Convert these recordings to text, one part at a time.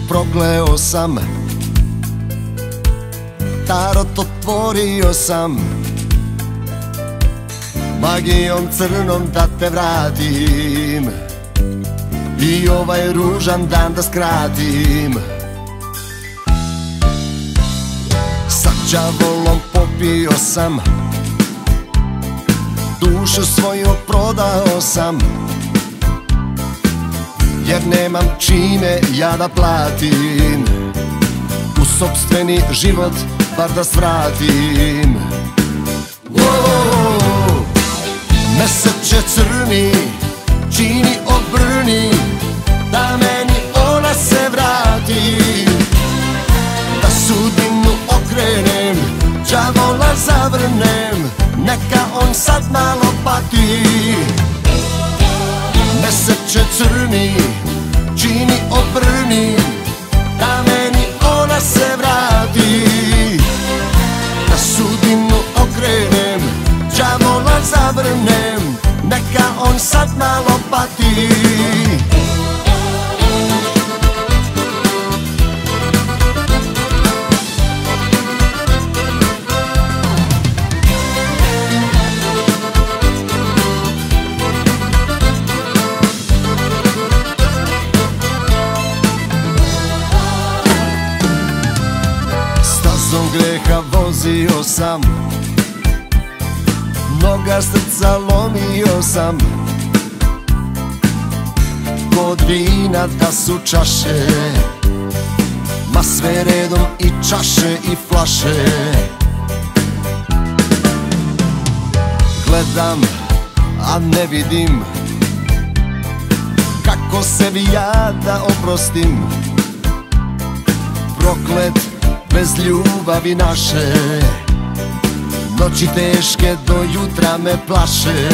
prokleo sam, tarot otvorio sam, magijom crnom da te vratim i ovaj ružan dan da skratim. Sa đavolom popio sam, dušu svoju prodao sam, jer nemam čime ja da platim, u sopstveni život bar da svratim. Meseče crni, čini obrni, da meni ona se vrati, da sudbinu okrenem, đavola zavrnem, neka on sad malo pati. Meseče crni, čini obrni, da meni ona se vrati, da sudbinu okrenem, đavola zavrnem, neka on sad malo pati. Stazom greha vozio sam, mnoga srca lomio sam, kod vina da su čaše, ma sve redom i čaše i flaše. Gledam, a ne vidim, kako sebi ja da oprostim, proklet bez ljubavi naše, noći teške do jutra me plaše.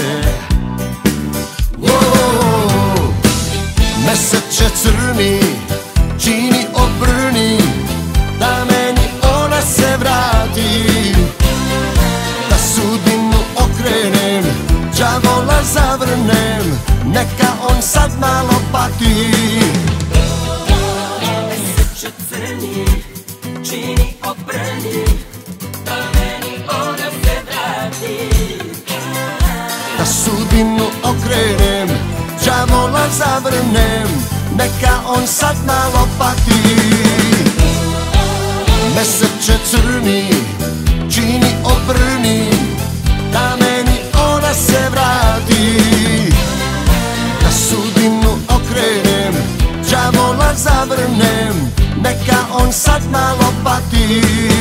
Meseče crni, čini obrni, da meni ona se vrati, da sudbinu okrenem, đavola zavrnem, neka on sad malo pati. Meseče crni, čini obrni, da meni ona se vrati, da sudbinu okrenem, đavola zavrnem, neka on sad malo pati. Meseče crni, čini obrni, da meni ona se vrati, da sudbinu okrenem, đavola zavrnem, neka on sad malo pati.